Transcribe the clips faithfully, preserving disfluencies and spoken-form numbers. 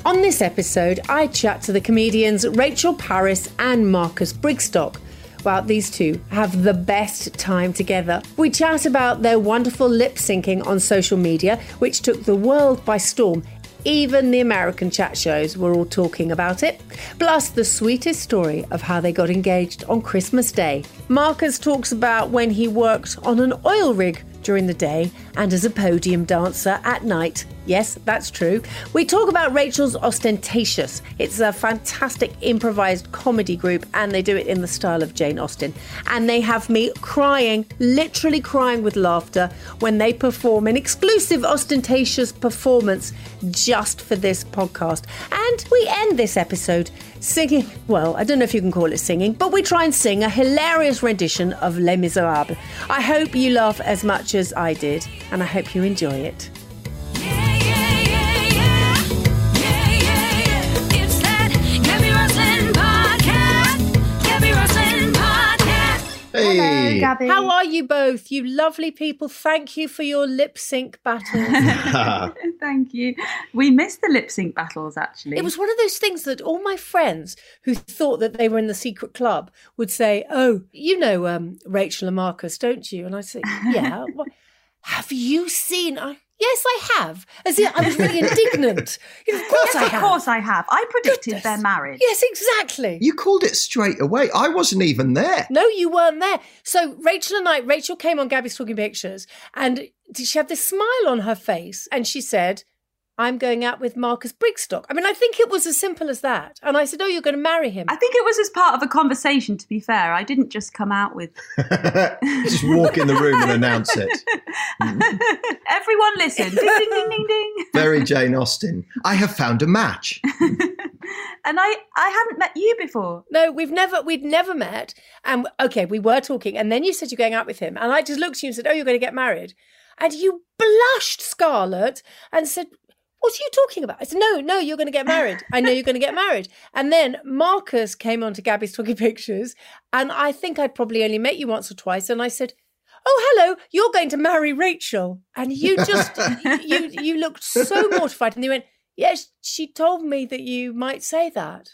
On this episode, I chat to the comedians Rachel Parris and Marcus Brigstocke. Well, these two have the best time together. We chat about their wonderful lip syncing on social media, which took the world by storm. Even the American chat shows were all talking about it. Plus the sweetest story of how they got engaged on Christmas Day. Marcus talks about when he worked on an oil rig during the day and as a podium dancer at night. Yes, that's true. We talk about Rachel's Ostentatious. It's a fantastic improvised comedy group and they do it in the style of Jane Austen. And they have me crying, literally crying with laughter when they perform an exclusive Ostentatious performance just for this podcast. And we end this episode singing, well, I don't know if you can call it singing, but we try and sing a hilarious rendition of Les Miserables. I hope you laugh as much as I did and I hope you enjoy it. Hey. Hello, Gabby. How are you both? You lovely people. Thank you for your lip sync battles. Thank you. We missed the lip sync battles, actually. It was one of those things that all my friends who thought that they were in the secret club would say, oh, you know um, Rachel and Marcus, don't you? And I'd say, yeah. What? Have you seen... I, yes, I have. As if I was really indignant. You know, of course yes, I of have. Of course I have. I predicted Goodness. their marriage. Yes, exactly. You called it straight away. I wasn't even there. No, you weren't there. So Rachel and I, Rachel came on Gabby's Talking Pictures and she had this smile on her face and she said, I'm going out with Marcus Brigstocke. I mean, I think it was as simple as that. And I said, oh, you're going to marry him. I think it was as part of a conversation, to be fair. I didn't just come out with... Just walk in the room and announce it. Everyone listen. Ding, ding, ding, ding, ding. Very Jane Austen. I have found a match. And I, I hadn't met you before. No, we've never, we'd never met. And okay, we were talking. And then you said you're going out with him. And I just looked at you and said, oh, you're going to get married. And you blushed scarlet and said... what are you talking about? I said, no, no, you're going to get married. I know you're going to get married. And then Marcus came on to Gabby's Talking Pictures. And I think I'd probably only met you once or twice. And I said, oh, hello, you're going to marry Rachel. And you just, you you looked so mortified. And you went, yes, she told me that you might say that.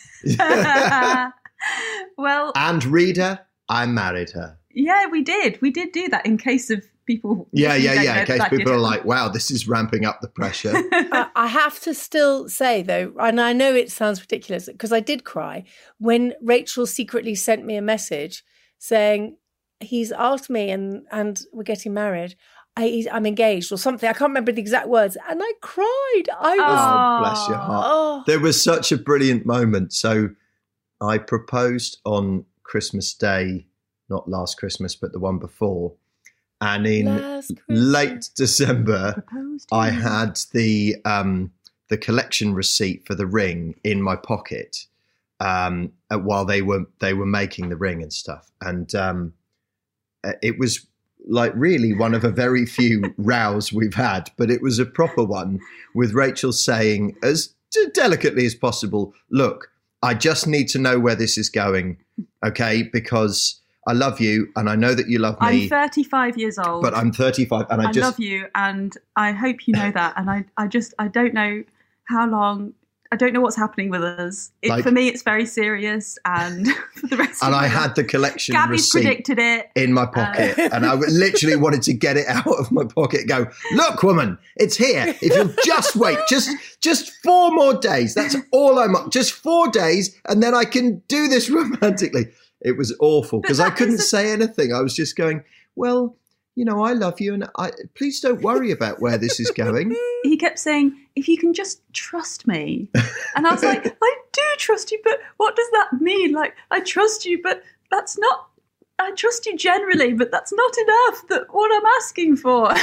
Well. And reader, I married her. Yeah, we did. We did do that in case of people. Yeah, yeah, don't yeah. know In case that people did. are like, wow, this is ramping up the pressure. I, I have to still say, though, and I know it sounds ridiculous, because I did cry when Rachel secretly sent me a message saying, he's asked me and, and we're getting married. I, he's, I'm engaged or something. I can't remember the exact words. And I cried. I was, Oh, bless your heart. oh. There was such a brilliant moment. So I proposed on Christmas Day, not last Christmas, but the one before. And in Last late December, Proposed to I you. had the um, the collection receipt for the ring in my pocket um, uh, while they were they were making the ring and stuff. And um, uh, it was like really one of a very few rows we've had, but it was a proper one with Rachel saying as delicately as possible, look, I just need to know where this is going, okay, because I love you and I know that you love me. I'm thirty-five years old. But I'm thirty-five and I, I just... love you and I hope you know that. And I, I just, I don't know how long, I don't know what's happening with us. It, Like- for me, it's very serious. And for the rest And of I my had life- the collection Gabby's receipt predicted it. in my pocket and I literally wanted to get it out of my pocket and go, look, woman, it's here. If you'll just wait, just just four more days. That's all I'm, just four days and then I can do this romantically. It was awful because I that couldn't is a- say anything. I was just going, well, you know, I love you and I please don't worry about where this is going. He kept saying, if you can just trust me. And I was like, I do trust you, but what does that mean? Like, I trust you, but that's not, I trust you generally, but that's not enough. That what I'm asking for.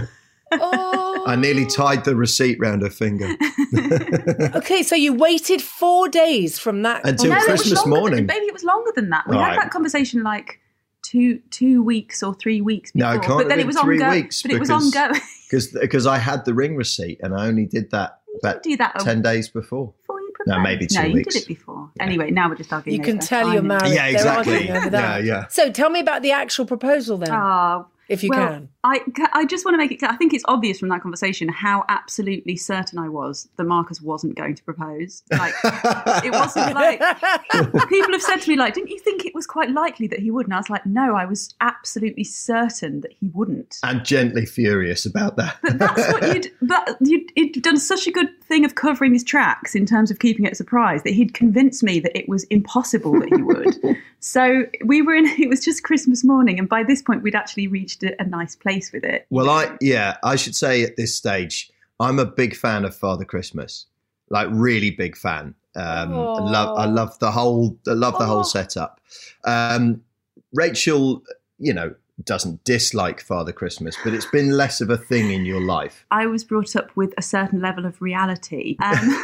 Oh. I nearly tied the receipt round her finger Okay, so you waited four days from that. until No, it was Christmas longer morning. Than, maybe it was longer than that. We Right. had that conversation like two two weeks or three weeks No, before. it can't but have then been it was three ongoing. weeks But it was because- ongoing. Because I had the ring receipt and I only did that about do that ten days before. before you No, proposed. maybe two No, you weeks. did it before. Anyway, now we're just arguing. You can over tell you're timing. married. Yeah, They're exactly. arguing over that. Yeah, yeah. So tell me about the actual proposal then. Oh, if you well, can. I, I just want to make it clear. I think it's obvious from that conversation how absolutely certain I was that Marcus wasn't going to propose. Like, it wasn't like people have said to me, like, didn't you think it was quite likely that he would? And I was like, no, I was absolutely certain that he wouldn't. And gently furious about that. But that's what you'd. But you'd, you'd done such a good thing of covering his tracks in terms of keeping it a surprise that he'd convinced me that it was impossible that he would. So we were in. It was just Christmas morning, and by this point, we'd actually reached a, a nice place with it. Well, I yeah, I should say at this stage, I'm a big fan of Father Christmas, like really big fan. Um, I love, I love the whole, I love the whole setup. Um, Rachel, you know, doesn't dislike Father Christmas, but it's been less of a thing in your life. I was brought up with a certain level of reality, um,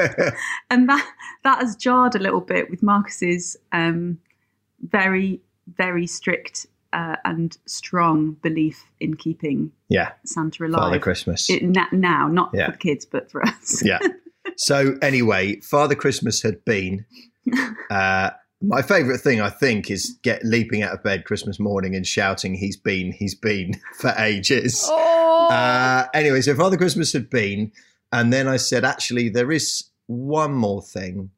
and that that has jarred a little bit with Marcus's um, very, very strict uh, and strong belief in keeping yeah Santa alive. Father Christmas. It, na- now, not Yeah. for the kids, but for us. Yeah. So anyway, Father Christmas had been. Uh, my favourite thing, I think, is get leaping out of bed Christmas morning and shouting, "He's been, he's been," for ages. Oh. Uh, anyway, so Father Christmas had been, and then I said, actually, there is one more thing.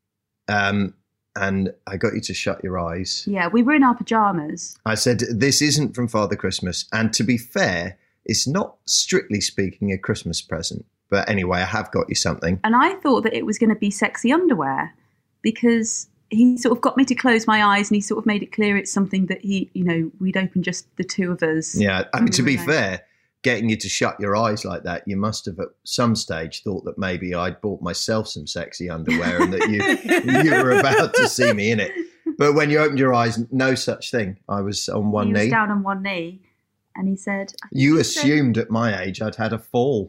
Um, and I got you to shut your eyes. Yeah, we were in our pajamas. I said, this isn't from Father Christmas. And to be fair, it's not strictly speaking a Christmas present. But anyway, I have got you something. And I thought that it was going to be sexy underwear because he sort of got me to close my eyes and he sort of made it clear it's something that he, you know, we'd open just the two of us. Yeah, I when mean, we to were be alone. fair, getting you to shut your eyes like that, you must have at some stage thought that maybe I'd bought myself some sexy underwear and that you you were about to see me in it. But when you opened your eyes, no such thing. I was on one he knee. was down on one knee and he said... I think You he said- assumed at my age I'd had a fall.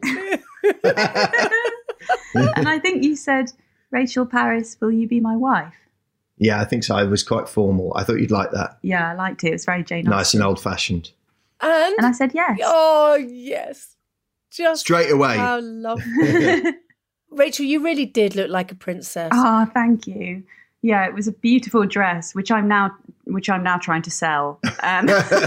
And I think you said, Rachel Paris, will you be my wife? Yeah, I think so. I was quite formal. I thought you'd like that. Yeah, I liked it. It was very Jane Nice Austen. and old-fashioned. And, And I said yes. oh, yes. Just Straight away. how lovely. Rachel, you really did look like a princess. Oh, thank you. Yeah, it was a beautiful dress, which I'm now which I'm now trying to sell. Um,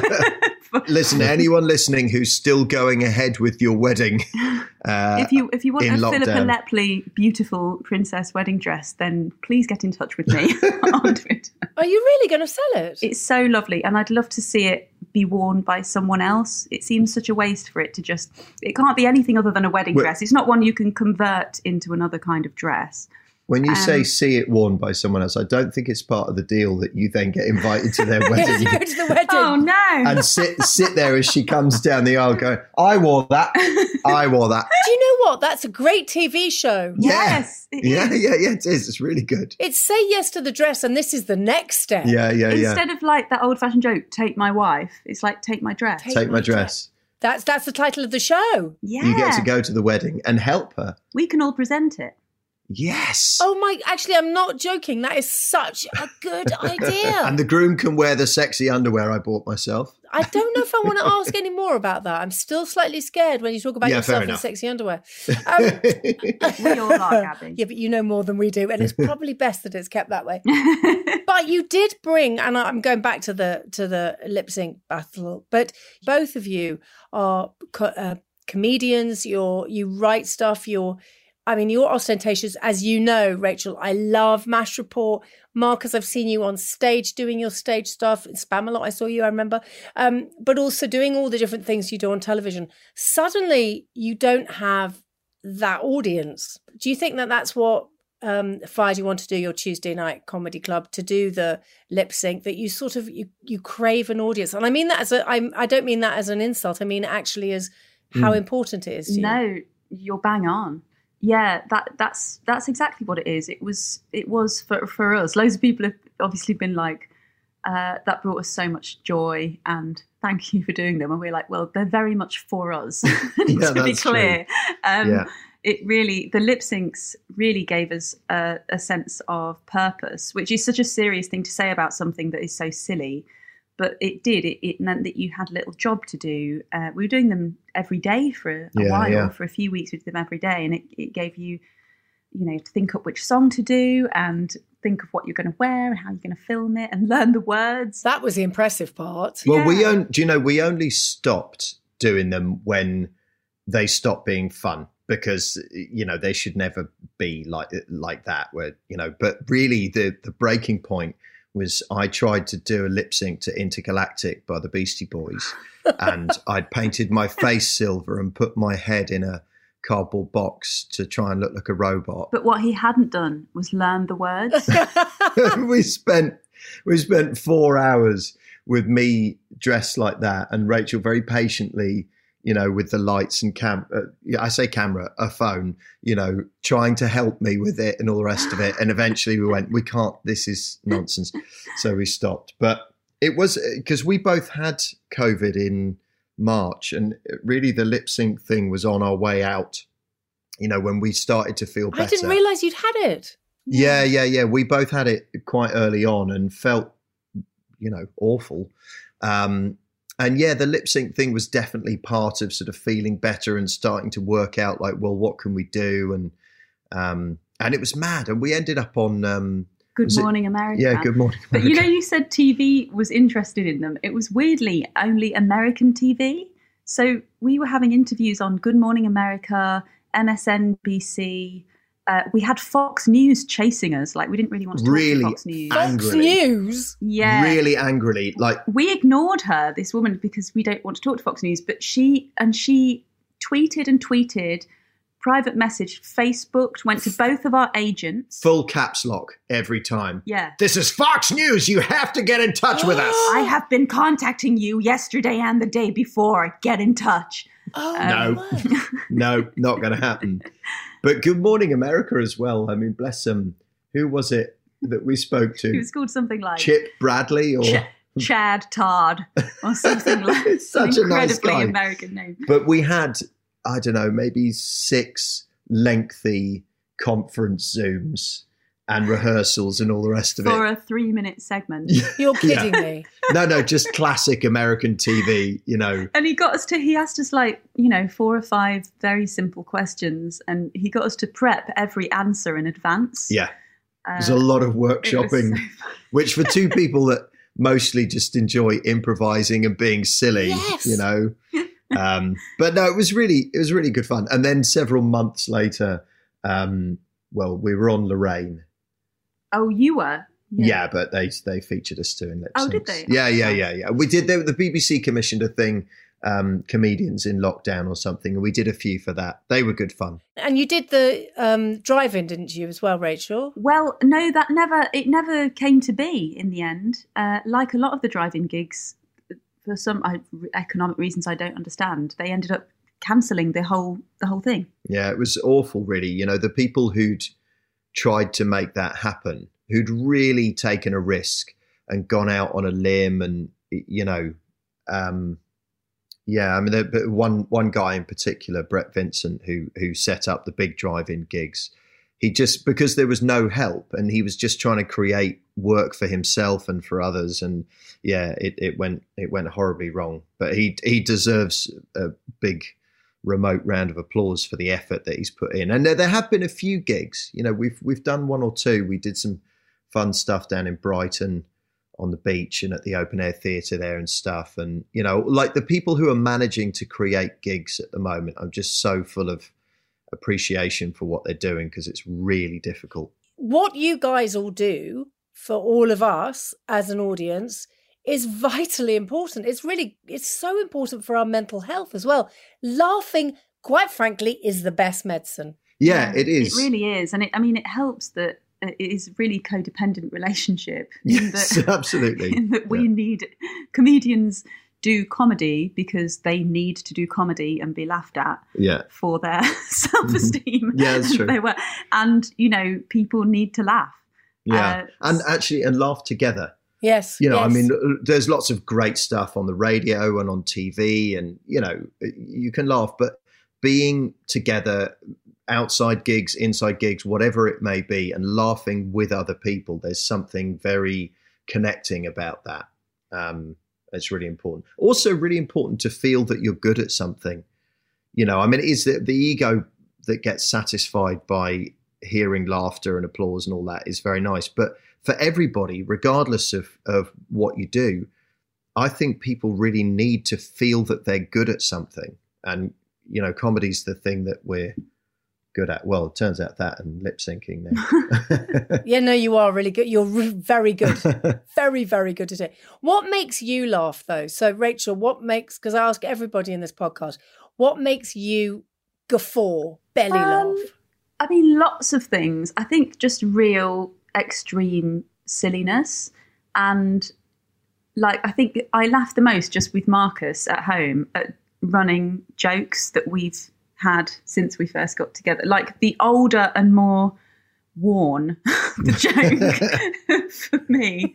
Listen, anyone listening who's still going ahead with your wedding, uh, if you if you want in a Philippa lockdown. Lepley beautiful princess wedding dress, then please get in touch with me on Twitter. Are you really going to sell it? It's so lovely, and I'd love to see it be worn by someone else. It seems such a waste for it to just... It can't be anything other than a wedding Well- dress. It's not one you can convert into another kind of dress. when you say um, see it worn by someone else, I don't think it's part of the deal that you then get invited to their Yes, wedding you go to the wedding. Oh, no. and sit sit there as she comes down the aisle going, I wore that, I wore that. Do you know what? That's a great T V show. Yes, it Yeah, is. yeah, yeah, it is. It's really good. It's say yes to the dress, and this is the next step. Yeah, yeah, yeah. Instead of like that old-fashioned joke, take my wife, it's like take my dress. Take- Take my my dress. That's that's the title of the show. Yeah. You get to go to the wedding and help her. We can all present it. Yes. Oh my! Actually, I'm not joking. That is such a good idea. And the groom can wear the sexy underwear I bought myself. I don't know if I want to ask any more about that. I'm still slightly scared when you talk about Yeah, fair yourself in enough. sexy underwear. Um, We all are, Gabby. yeah, but you know more than we do, and it's probably best that it's kept that way. But you did bring, and I'm going back to the to the lip sync battle. But both of you are co- uh, comedians. You're you write stuff. You're, I mean, you're ostentatious, as you know, Rachel. I love MASH Report. Marcus, I've seen you on stage doing your stage stuff. In Spamalot, I saw you, I remember. Um, but also doing all the different things you do on television. Suddenly, you don't have that audience. Do you think that that's what um, fired you want to do your Tuesday night comedy club, to do the lip sync, that you sort of, you, you crave an audience? And I mean that as a, I, I don't mean that as an insult. I mean actually as how Mm. important it is to you. No, you're bang on. Yeah, that that's that's exactly what it is. It was it was for for us. Loads of people have obviously been like, uh, that brought us so much joy, and thank you for doing them. And we're like, well, they're very much for us. Yeah, to be that's true. clear, um, Yeah. it really the lip syncs really gave us a, a sense of purpose, which is such a serious thing to say about something that is so silly. But it did. It, it meant that you had a little job to do. Uh, we were doing them every day for a, a Yeah, while. yeah. For a few weeks, we did them every day, and it, it gave you, you know, you have to think up which song to do and think of what you're going to wear and how you're going to film it and learn the words. That was the impressive part. Well, Yeah. we on, do you know, we only stopped doing them when they stopped being fun, because, you know, they should never be like like that, where, you know, but really the, the breaking point was I tried to do a lip sync to Intergalactic by the Beastie Boys, and I'd painted my face silver and put my head in a cardboard box to try and look like a robot. But what he hadn't done was learn the words. we spent we spent four hours with me dressed like that, and Rachel very patiently, you know, with the lights and cam, uh, yeah, I say camera, a phone, you know, trying to help me with it and all the rest of it. And eventually we went, we can't, this is nonsense. So we stopped. But it was because we both had COVID in March, and really the lip sync thing was on our way out, you know, when we started to feel better. I didn't realise you'd had it. Yeah, yeah, yeah. We both had it quite early on and felt, you know, awful. Um, and yeah, the lip sync thing was definitely part of sort of feeling better and starting to work out like, well, what can we do? And um, and it was mad. And we ended up on um, Good was it- Morning America. yeah, Good Morning But America. you know, you said T V was interested in them. It was weirdly only American T V. So we were having interviews on Good Morning America, M S N B C. Uh, we had Fox News chasing us. Like, we didn't really want to talk Really to Fox News. Fox Fox Angrily. News. Yeah. Really angrily, like, We ignored her, this woman, because we don't want to talk to Fox News. But she, and she tweeted and tweeted, private message, Facebooked, went to both of our agents. full caps lock every time. Yeah. This is Fox News. You have to get in touch with us. I have been contacting you yesterday and the day before. Get in touch. Oh, No. my word. No, not going to happen. But Good Morning America as well. I mean, bless them. Who was it that we spoke to? It was called something like Chip Bradley or Ch- Chad Todd or something like It's such an a nice incredibly guy. American name. But we had, I don't know, maybe six lengthy conference Zooms and rehearsals and all the rest of For it. a three minute segment. You're kidding me. No, no, just classic American T V, you know. And he got us to, he asked us like, you know, four or five very simple questions, and he got us to prep every answer in advance. Yeah, Uh, there's a lot of it was workshopping, so fun. which for two people that mostly just enjoy improvising and being silly, Yes. you know. Um, but no, it was really, it was really good fun. And then several months later, um, well, we were on Lorraine. Oh, you were? Yeah, but they they featured us too in lip Oh, did syncs. they? Yeah, yeah, yeah, yeah. We did. They, the B B C commissioned a thing, um, comedians in lockdown or something, and we did a few for that. They were good fun. And you did the um, drive-in, didn't you, as well, Rachel? Well, no, that never, it never came to be in the end. Uh, like a lot of the drive-in gigs, for some I, economic reasons I don't understand, they ended up cancelling the whole the whole thing. Yeah, it was awful, really. You know, the people who'd tried to make that happen, who'd really taken a risk and gone out on a limb, and you know, um, yeah, I mean, there, but one one guy in particular, Brett Vincent, who who set up the big drive-in gigs. He just, because there was no help, and he was just trying to create work for himself and for others, and yeah, it, it went it went horribly wrong. But he he deserves a big remote round of applause for the effort that he's put in. And there, there have been a few gigs. You know, we've we've done one or two. We did some fun stuff down in Brighton on the beach and at the open air theatre there and stuff. And you know, like the people who are managing to create gigs at the moment, I'm just so full of appreciation for what they're doing, because it's really difficult. What you guys all do for all of us as an audience is vitally important. It's really, it's so important for our mental health as well. Laughing, quite frankly, is the best medicine. Yeah, it is. It really is. And it, I mean, it helps that it is a really codependent relationship. In Yes, that, absolutely. in that we Yeah. need, comedians do comedy because they need to do comedy and be laughed at Yeah. for their self-esteem. Yeah, that's true. They were, and, you know, people need to laugh. Yeah. Uh, and actually, and laugh together. Yes. You know, I yes. mean, there's lots of great stuff on the radio and on T V, and, you know, you can laugh, but being together, outside gigs, inside gigs, whatever it may be, and laughing with other people, there's something very connecting about that. Um, it's really important. Also really important to feel that you're good at something. You know, I mean, it is the, the ego that gets satisfied by hearing laughter and applause and all that is very nice. But for everybody, regardless of, of what you do, I think people really need to feel that they're good at something. And, you know, comedy's the thing that we're good at. Well, it turns out that and lip syncing now. Yeah, no, you are really good. You're re- very good. Very, very good at it. What makes you laugh, though? So, Rachel, what makes, because I ask everybody in this podcast, what makes you guffaw, belly Um, laugh? I mean, lots of things. I think just real extreme silliness. And like, I think I laugh the most just with Marcus at home at running jokes that we've had since we first got together. Like the older and more worn the joke for me.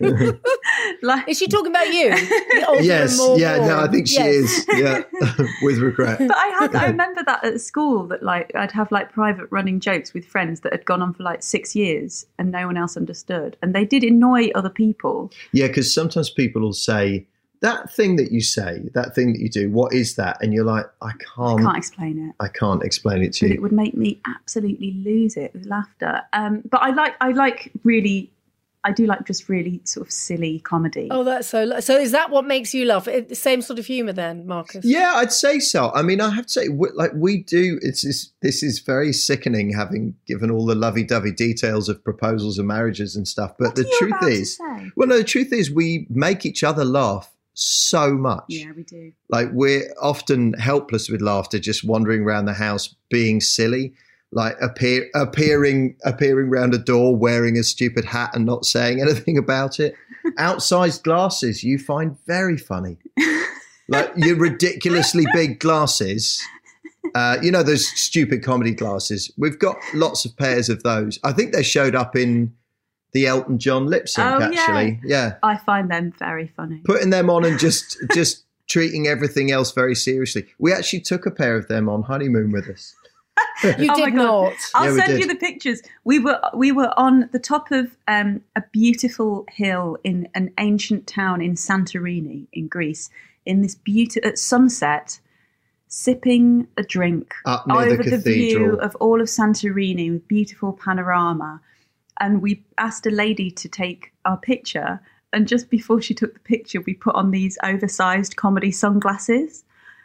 Like, is she talking about you? The older yes, and more yeah, worn? no, I think she Yes. is. Yeah, with regret. But I had, I remember that at school that like I'd have like private running jokes with friends that had gone on for like six years and no one else understood, and they did annoy other people. Yeah, because sometimes people will say, that thing that you say, that thing that you do, what is that? And you're like, I can't, I can't explain it. I can't explain it to But you. it would make me absolutely lose it with laughter. Um, but I like, I like really, I do like just really sort of silly comedy. Oh, that's so. So, is that what makes you laugh? It, the same sort of humour, then, Marcus? Yeah, I'd say so. I mean, I have to say, we- like we do. It's this. This is very sickening, having given all the lovey-dovey details of proposals and marriages and stuff. But What the are you truth about to is, say? well, no, the truth is, we make each other laugh so much. Yeah, we do. Like we're often helpless with laughter, just wandering around the house being silly, like appear, appearing appearing round a door wearing a stupid hat and not saying anything about it. Outsized glasses you find very funny. Like your ridiculously big glasses. Uh, you know, those stupid comedy glasses. We've got lots of pairs of those. I think they showed up in the Elton John lip sync, Oh, yeah. actually. Yeah. I find them very funny. Putting them on and just just treating everything else very seriously. We actually took a pair of them on honeymoon with us. You Oh my did God. not. I'll Yeah, we send did. you the pictures. We were we were on the top of um, a beautiful hill in an ancient town in Santorini in Greece. In this beauty at sunset, sipping a drink Up near the over the, view cathedral. of all of Santorini with beautiful panorama. And we asked a lady to take our picture. And just before she took the picture, we put on these oversized comedy sunglasses.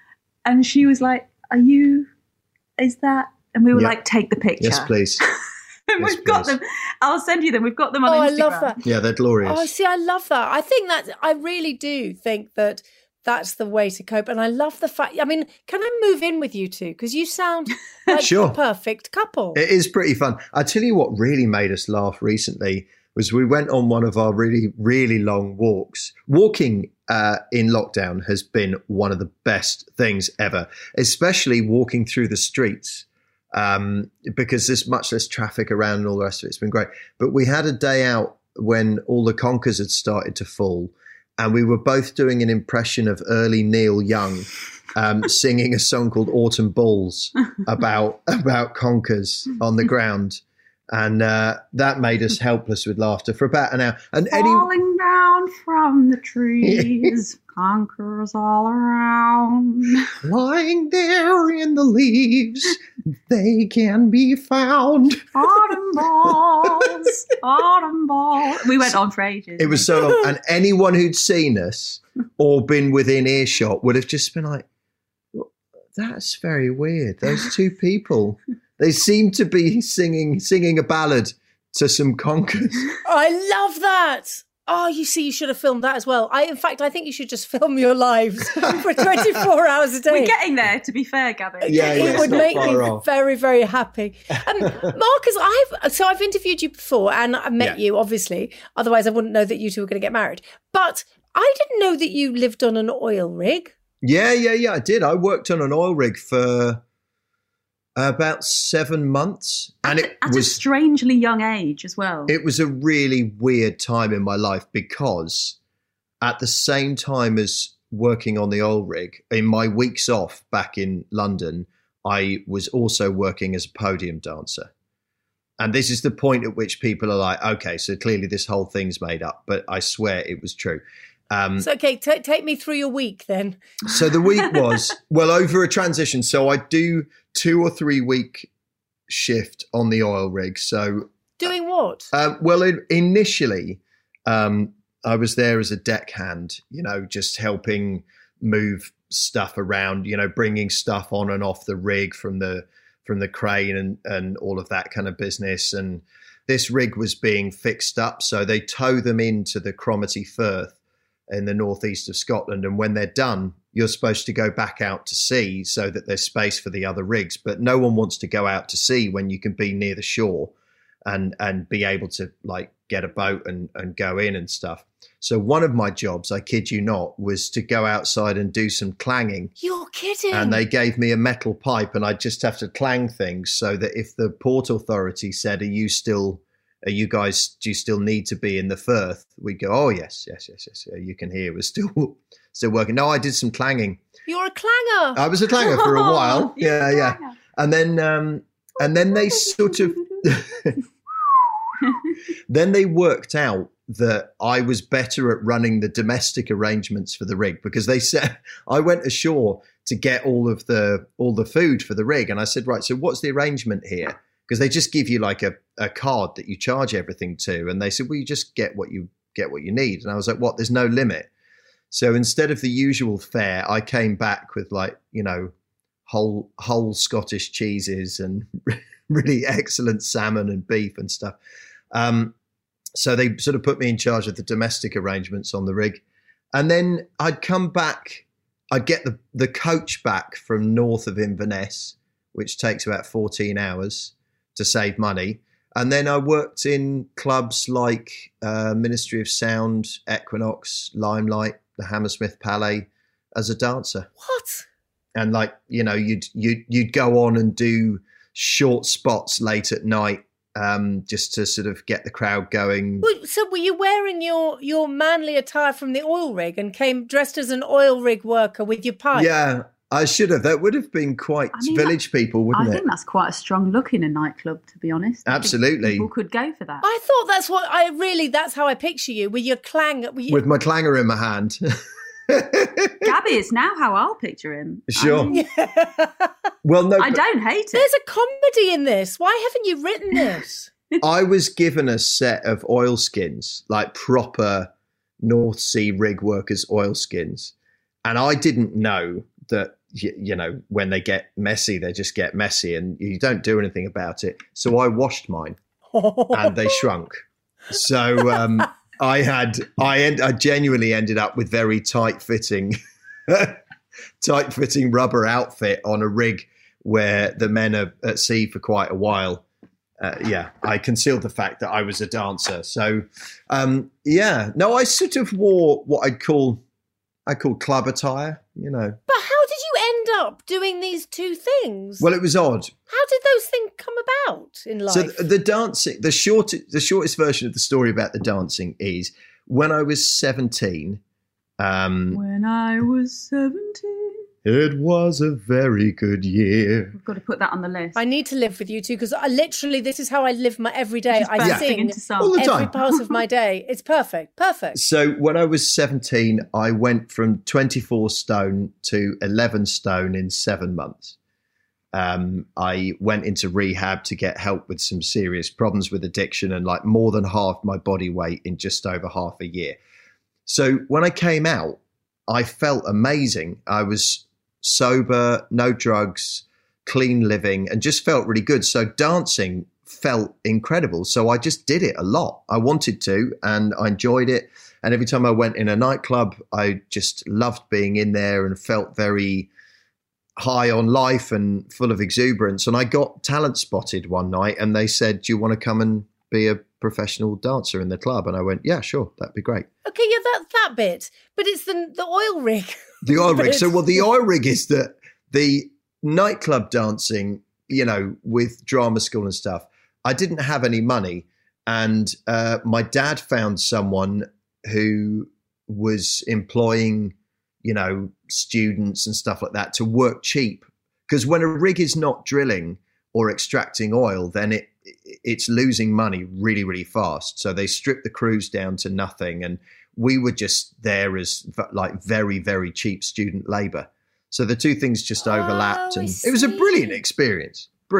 And she was like, "Are you? Is that?" And we were Yeah. like, "Take the picture." Yes, please. And Yes, we've got please. them. I'll send you them. We've got them on Oh, I Instagram. love that. Yeah, they're glorious. Oh, see, I love that. I think that I really do think that that's the way to cope. And I love the fact, I mean, can I move in with you two? Because you sound like Sure. a perfect couple. It is pretty fun. I tell you what really made us laugh recently was we went on one of our really, really long walks. Walking uh, in lockdown has been one of the best things ever, especially walking through the streets um, because there's much less traffic around and all the rest of it. It's been great. But we had a day out when all the conkers had started to fall, and we were both doing an impression of early Neil Young um, singing a song called Autumn Balls about about conkers on the ground. And uh, that made us helpless with laughter for about an hour. And any Falling down from the trees, conquers all around. lying there in the leaves, they can be found. Autumn balls, autumn balls. We went on for ages. It was so long. And anyone who'd seen us or been within earshot would have just been like, that's very weird. Those two people, they seem to be singing singing a ballad to some conkers. I love that. Oh, you see, you should have filmed that as well. I, in fact, I think you should just film your lives for twenty-four hours a day. We're getting there, to be fair, Gabby. Yeah, yeah, It it's would not make me far off. very, very happy. Um, Marcus, I've so I've interviewed you before, and I've met Yeah. you, obviously. Otherwise, I wouldn't know that you two were going to get married. But I didn't know that you lived on an oil rig. Yeah, yeah, yeah, I did. I worked on an oil rig for about seven months. And it At a was strangely young age as well. it was a really weird time in my life because at the same time as working on the oil rig, in my weeks off back in London, I was also working as a podium dancer. And this is the point at which people are like, okay, so clearly this whole thing's made up, but I swear it was true. Um, So, okay, t- take me through your week then. So the week was, well, over a transition. So I do two or three week shift on the oil rig. So doing what? Um, well, in, initially, um, I was there as a deckhand, you know, just helping move stuff around, you know, bringing stuff on and off the rig from the from the crane and, and all of that kind of business. And this rig was being fixed up. So they tow them into the Cromarty Firth in the northeast of Scotland. And when they're done, you're supposed to go back out to sea so that there's space for the other rigs. But no one wants to go out to sea when you can be near the shore and and be able to like get a boat and, and go in and stuff. So one of my jobs, I kid you not, was to go outside and do some clanging. You're kidding. And they gave me a metal pipe and I'd just have to clang things so that if the Port Authority said, are you still, are you guys, do you still need to be in the Firth? We'd go, oh, yes, yes, yes, yes. You can hear we're still, still working. No, I did some clanging. You're a clanger. I was a clanger for a while. You're yeah, a yeah. clanger. And then, um, and then they sort of, then they worked out that I was better at running the domestic arrangements for the rig because they said I went ashore to get all of the all the food for the rig. And I said, right, so what's the arrangement here? Because they just give you like a, a card that you charge everything to. And they said, well, you just get what you get what you need. And I was like, what? There's no limit. So instead of the usual fare, I came back with like, you know, whole whole Scottish cheeses and really excellent salmon and beef and stuff. Um, so they sort of put me in charge of the domestic arrangements on the rig. And then I'd come back, I'd get the, the coach back from north of Inverness, which takes about fourteen hours to save money. And then I worked in clubs like uh, Ministry of Sound, Equinox, Limelight, the Hammersmith Palais as a dancer. What? And like, you know, you'd, you'd, you'd go on and do short spots late at night. Um, just to sort of get the crowd going. Well, so were you wearing your, your manly attire from the oil rig and came dressed as an oil rig worker with your pipe? Yeah, I should have. That would have been quite I mean, village people, wouldn't I it? think that's quite a strong look in a nightclub, to be honest. I think Absolutely. people could go for that. I thought that's what I really, that's how I picture you with your clang. With, your, With my clanger in my hand. Gabby is now how I'll picture him. Sure. I, mean, Well, no, I but don't hate it. There's a comedy in this. Why haven't you written this? I was given a set of oilskins, like proper North Sea rig workers oilskins. And I didn't know that, you, you know, when they get messy, they just get messy and you don't do anything about it. So I washed mine and they shrunk. So um, I had, I, end, I genuinely ended up with very tight fitting, tight fitting rubber outfit on a rig where the men are at sea for quite a while. Uh, yeah, I concealed the fact that I was a dancer. So, um, yeah, no, I sort of wore what I'd call, I call club attire, you know. But how did you end up doing these two things? Well, it was odd. How did those things come about in life? So the, the dancing, the short, the shortest version of the story about the dancing is when I was seventeen. Um, When I was seventeen. It was a very good year. We've got to put that on the list. I need to live with you two because I literally, this is how I live my every day. Just I bursting sing into song. All the every time. part of my day. It's perfect. Perfect. So when I was seventeen, I went from twenty-four stone to eleven stone in seven months. Um, I went into rehab to get help with some serious problems with addiction and like more than half my body weight in just over half a year. So when I came out, I felt amazing. I was sober, no drugs, clean living, and just felt really good. So dancing felt incredible. So I just did it a lot. I wanted to, and I enjoyed it. And every time I went in a nightclub, I just loved being in there and felt very high on life and full of exuberance. And I got talent spotted one night and they said, do you want to come and be a professional dancer in the club? And I went, yeah, sure, that'd be great. Okay, yeah, that that bit. But it's the the oil rig. The oil rig. bit. So, well, the oil rig is that the nightclub dancing, you know, with drama school and stuff, I didn't have any money. And uh, my dad found someone who was employing, you know, students and stuff like that to work cheap. Because when a rig is not drilling or extracting oil, then it it's losing money really, really fast. So they stripped the crews down to nothing. And we were just there as like very, very cheap student labor. So the two things just Oh, overlapped. I And it was a see. brilliant experience. Brilliant.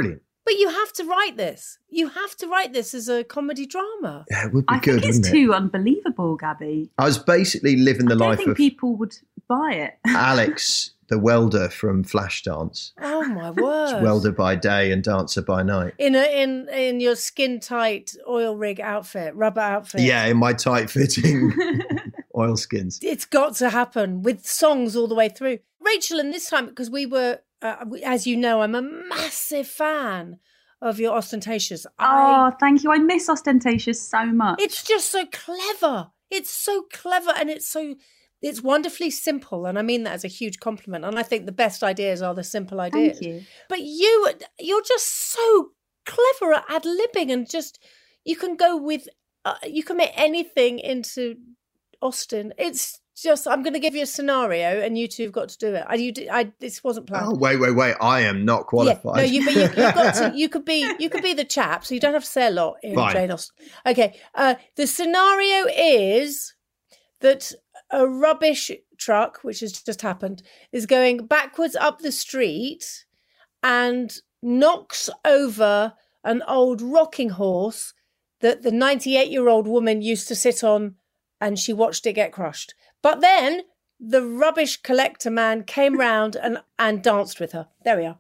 But you have to write this. You have to write this as a comedy drama. Yeah, it would be I good, think it's wouldn't too it? unbelievable, Gabby. I was basically living the I don't life think of people would buy it. Alex, the welder from Flashdance. Oh my word! Welder by day and dancer by night. In a in in your skin tight oil rig outfit, rubber outfit. Yeah, in my tight fitting oilskins. It's got to happen with songs all the way through. Rachel, and this time because we were, uh, as you know, I'm a massive fan of your Ostentatious. I, Oh, thank you. I miss Ostentatious so much. it's just so clever. It's so clever, and it's so. It's wonderfully simple, and I mean that as a huge compliment. And I think the best ideas are the simple ideas. Thank you. But you, you're just so clever at ad-libbing, and just you can go with, uh, you can make anything into Austen. It's just, I'm going to give you a scenario, and you two have got to do it. I, you, did- I, this wasn't planned. Oh, wait, wait, wait. I am not qualified. Yeah, no, you, but you, you've got to. You could be, you could be the chap, so you don't have to say a lot in Fine. Jane Austen. Okay, uh, the scenario is that a rubbish truck, which has just happened, is going backwards up the street and knocks over an old rocking horse that the ninety-eight-year-old woman used to sit on, and she watched it get crushed. But then the rubbish collector man came round and, and danced with her. There we are.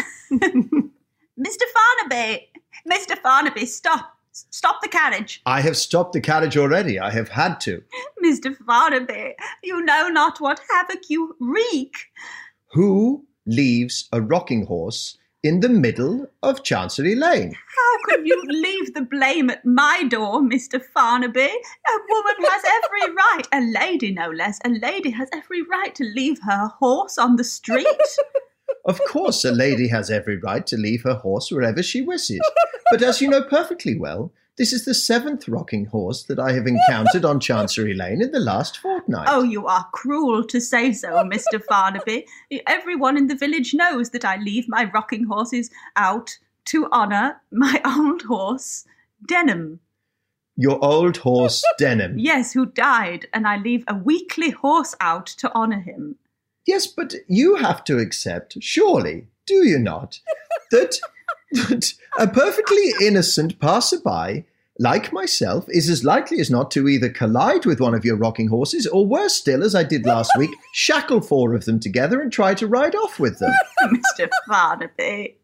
Mister Farnaby, Mister Farnaby, stop. Stop the carriage. I have stopped the carriage already. I have had to. Mister Farnaby, you know not what havoc you wreak. Who leaves a rocking horse in the middle of Chancery Lane? How can you leave the blame at my door, Mister Farnaby? A woman has every right, a lady no less, a lady has every right to leave her horse on the street. Of course, a lady has every right to leave her horse wherever she wishes. But as you know perfectly well, this is the seventh rocking horse that I have encountered on Chancery Lane in the last fortnight. Oh, you are cruel to say so, Mister Farnaby. Everyone in the village knows that I leave my rocking horses out to honour my old horse, Denham. Your old horse, Denham. Yes, who died, and I leave a weekly horse out to honour him. Yes, but you have to accept, surely, do you not, that, that a perfectly innocent passerby like myself is as likely as not to either collide with one of your rocking horses or, worse still, as I did last week, shackle four of them together and try to ride off with them. Mister Farnaby,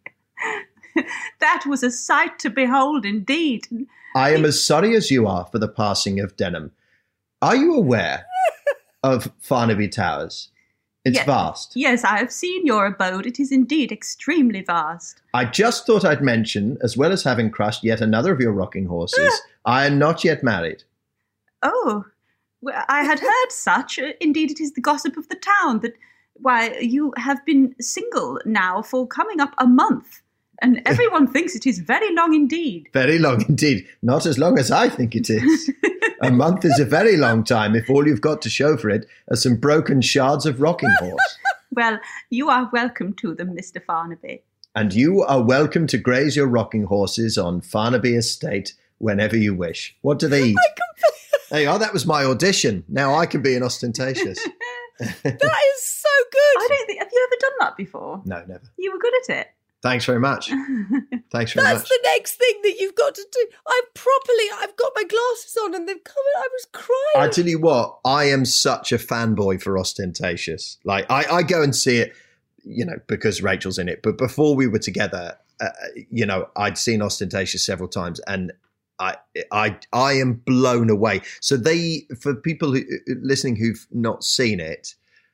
that was a sight to behold indeed. I am as sorry as you are for the passing of Denham. Are you aware of Farnaby Towers? It's Yes. vast. Yes, I have seen your abode. It is indeed extremely vast. I just thought I'd mention, as well as having crushed yet another of your rocking horses, I am not yet married. Oh, well, I had heard such. Uh, Indeed, it is the gossip of the town that, why, you have been single now for coming up a month. And everyone thinks it is very long indeed. Very long indeed. Not as long as I think it is. A month is a very long time if all you've got to show for it are some broken shards of rocking horse. Well, you are welcome to them, Mister Farnaby. And you are welcome to graze your rocking horses on Farnaby Estate whenever you wish. What do they eat? There you are. That was my audition. Now I can be an Ostentatious. That is so good. I don't think, have you ever done that before? No, never. You were good at it. Thanks very much. Thanks very That's much. the next thing that you've got to do. I properly, I've got my glasses on and they've come in. I was crying. I tell you what, I am such a fanboy for Ostentatious. Like, I, I go and see it, you know, because Rachel's in it. But before we were together, uh, you know, I'd seen Ostentatious several times, and I, I, I am blown away. So they, for people who, listening who've not seen it,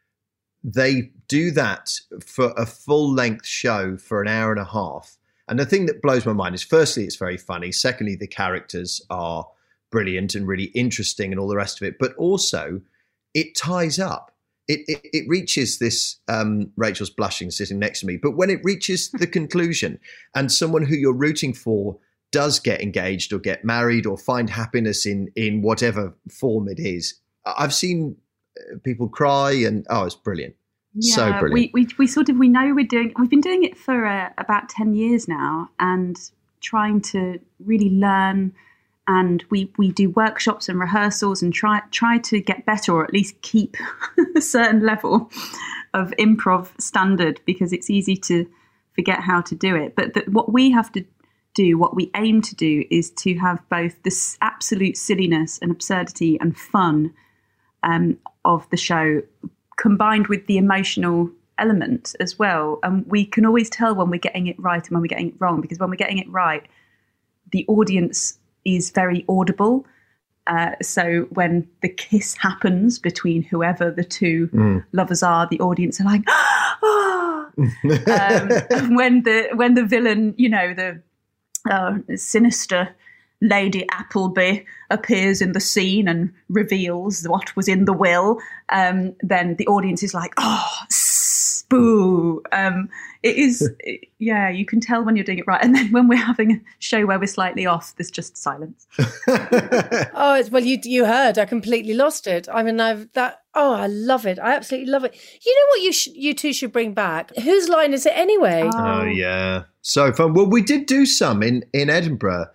they do that for a full-length show for an hour and a half. And the thing that blows my mind is, firstly, it's very funny. Secondly, the characters are brilliant and really interesting and all the rest of it. But also, it ties up. It it, it reaches this, um, Rachel's blushing sitting next to me, but when it reaches the conclusion and someone who you're rooting for does get engaged or get married or find happiness in in whatever form it is, I've seen people cry and, oh, it's brilliant. Yeah, So brilliant. We, we we sort of we know we're doing. We've been doing it for uh, about ten years now, and trying to really learn. And we, we do workshops and rehearsals and try try to get better, or at least keep a certain level of improv standard, because it's easy to forget how to do it. But the, what we have to do, what we aim to do, is to have both this absolute silliness and absurdity and fun um, of the show combined with the emotional element as well. And we can always tell when we're getting it right and when we're getting it wrong, because when we're getting it right, the audience is very audible. Uh, so when the kiss happens between whoever the two mm. lovers are, the audience are like, oh! um, and when the when the villain, you know, the uh, sinister Lady Appleby appears in the scene and reveals what was in the will, um, then the audience is like, oh, spoo. Um, it is, it, yeah, you can tell when you're doing it right. And then when we're having a show where we're slightly off, there's just silence. oh, it's, well, you you heard, I completely lost it. I mean, I've that, oh, I love it. I absolutely love it. You know what you sh- you two should bring back? Whose line is it anyway? Oh, oh yeah. So fun. Well, we did do some in, in Edinburgh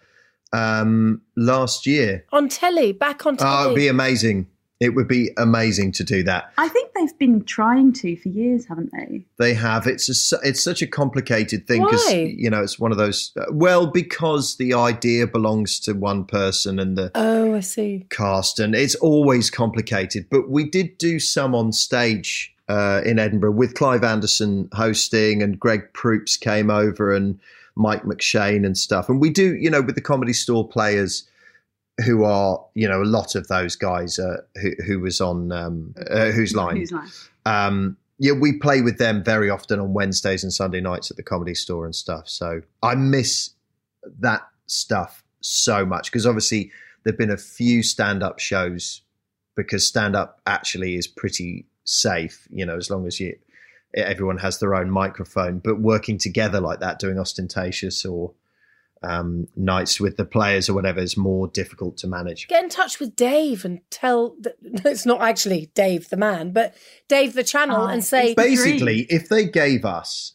um, last year. On telly, back on telly. Oh, it'd be amazing. It would be amazing to do that. I think they've been trying to for years, haven't they? They have. It's a, it's such a complicated thing because, you know, it's one of those, well, because the idea belongs to one person and the oh, I see. cast, and it's always complicated. But we did do some on stage uh, in Edinburgh with Clive Anderson hosting, and Greg Proops came over and Mike McShane and stuff. And we do, you know, with the Comedy Store players, who are, you know, a lot of those guys uh, who, who was on um, uh, Whose Line. Whose Line. Um, yeah, we play with them very often on Wednesdays and Sunday nights at the Comedy Store and stuff. So I miss that stuff so much because obviously there've been a few stand-up shows because stand-up actually is pretty safe, you know, as long as you everyone has their own microphone. But working together like that, doing Ostentatious or Um, nights with the players or whatever is more difficult to manage. Get in touch with Dave and tell that it's not actually Dave the man, but Dave the channel, oh, and say basically if they gave us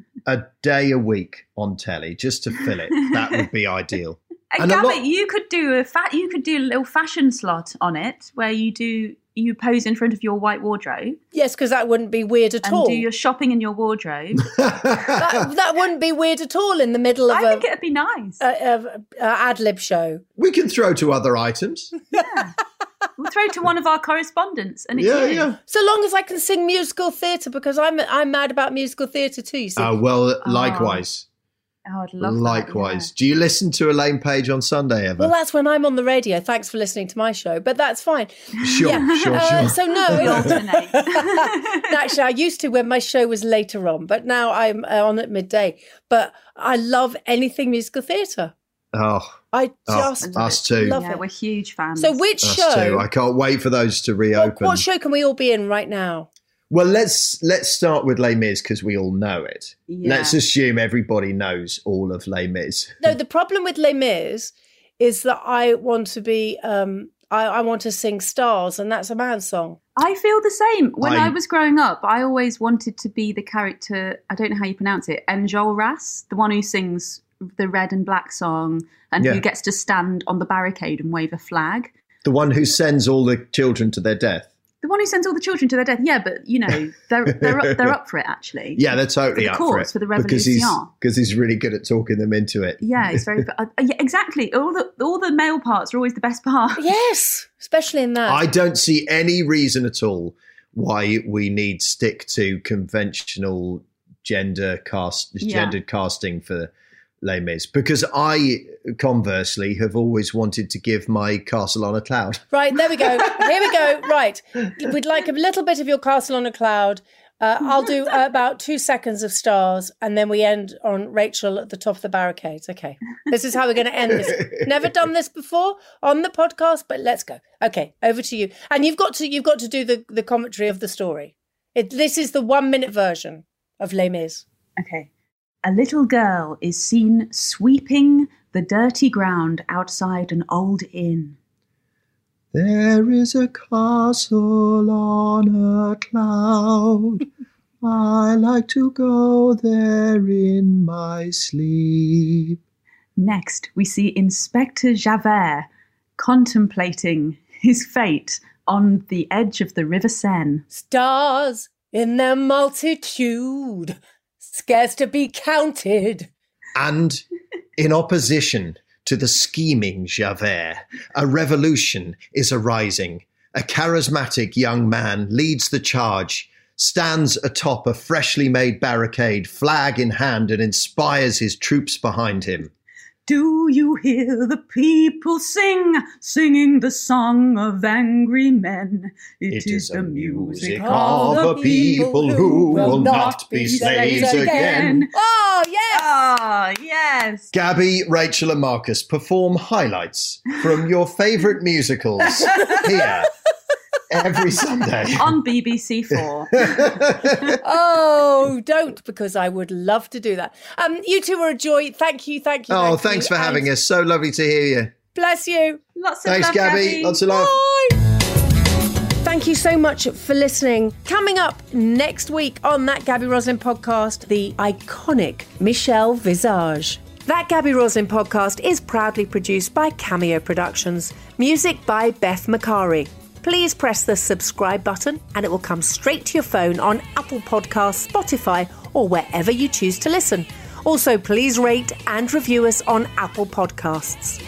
a day a week on telly just to fill it, that would be ideal. And Gabby, lot- you could do a fat you could do a little fashion slot on it where you do you pose in front of your white wardrobe. Yes, because that wouldn't be weird at and all. Do your shopping in your wardrobe. that, that wouldn't be weird at all in the middle of I a, think it'd be nice. A, a, a ad-lib show. We can throw to other items. Yeah. We'll throw to one of our correspondents and it's yeah, you. yeah. So long as I can sing musical theatre, because I'm I'm mad about musical theatre too, you see. Oh, well, likewise. Oh. Oh, I'd love Likewise. That, yeah. Do you listen to Elaine Page on Sunday ever? Well, that's when I'm on the radio. Thanks for listening to my show, but that's fine. Sure, yeah. sure, uh, sure. So no. We alternate. Actually, I used to when my show was later on, but now I'm on at midday. But I love anything musical theatre. Oh, I just oh, us too. love yeah, it. We're huge fans. So which us show? Too. I can't wait for those to reopen. What, what show can we all be in right now? Well, let's let's start with Les Mis because we all know it. Yeah. Let's assume everybody knows all of Les Mis. No, the problem with Les Mis is that I want to be, um, I, I want to sing Stars, and that's a man's song. I feel the same. When I, I was growing up, I always wanted to be the character, I don't know how you pronounce it, Enjolras, the one who sings the red and black song and Yeah. who gets to stand on the barricade and wave a flag. The one who sends all the children to their death. The one who sends all the children to their death. Yeah, but, you know, they're they're up, they're up for it, actually. Yeah, they're totally for the up cause, for it. For the because he's, Revolution. because he's really good at talking them into it. Yeah, it's very... uh, yeah, exactly. All the all the male parts are always the best part. Yes, especially in that. I don't see any reason at all why we need stick to conventional gender cast, Yeah. gendered casting for Les Mis, because I, conversely, have always wanted to give my Castle on a Cloud. Right, there we go. Here we go. Right. We'd like a little bit of your Castle on a Cloud. Uh, I'll do uh, about two seconds of Stars, and then we end on Rachel at the top of the barricades. Okay. This is how we're going to end this. Never done this before on the podcast, but let's go. Okay, over to you. And you've got to you've got to do the, the commentary of the story. It, this is the one-minute version of Les Mis. Okay. A little girl is seen sweeping the dirty ground outside an old inn. There is a castle on a cloud. I like to go there in my sleep. Next, we see Inspector Javert contemplating his fate on the edge of the River Seine. Stars in their multitude, scarce to be counted. And in opposition to the scheming Javert, a revolution is arising. A charismatic young man leads the charge, stands atop a freshly made barricade, flag in hand, and inspires his troops behind him. Do you hear the people sing, singing the song of angry men? It, it is the music of the people who will not be slaves again. Oh, yes! Oh, yes! Gabby, Rachel and Marcus perform highlights from your favourite musicals here every Sunday. On B B C Four. Oh, don't, because I would love to do that. Um, you two were a joy. Thank you, thank you. Oh, thank thanks you. for having And us. So lovely to hear you. Bless you. Lots of Thanks, love, Gabby. Gabby. Lots of love. Bye. Thank you so much for listening. Coming up next week on That Gabby Roslin podcast, the iconic Michelle Visage. That Gabby Roslin podcast is proudly produced by Cameo Productions. Music by Beth Macari. Please press the subscribe button and it will come straight to your phone on Apple Podcasts, Spotify, or wherever you choose to listen. Also, please rate and review us on Apple Podcasts.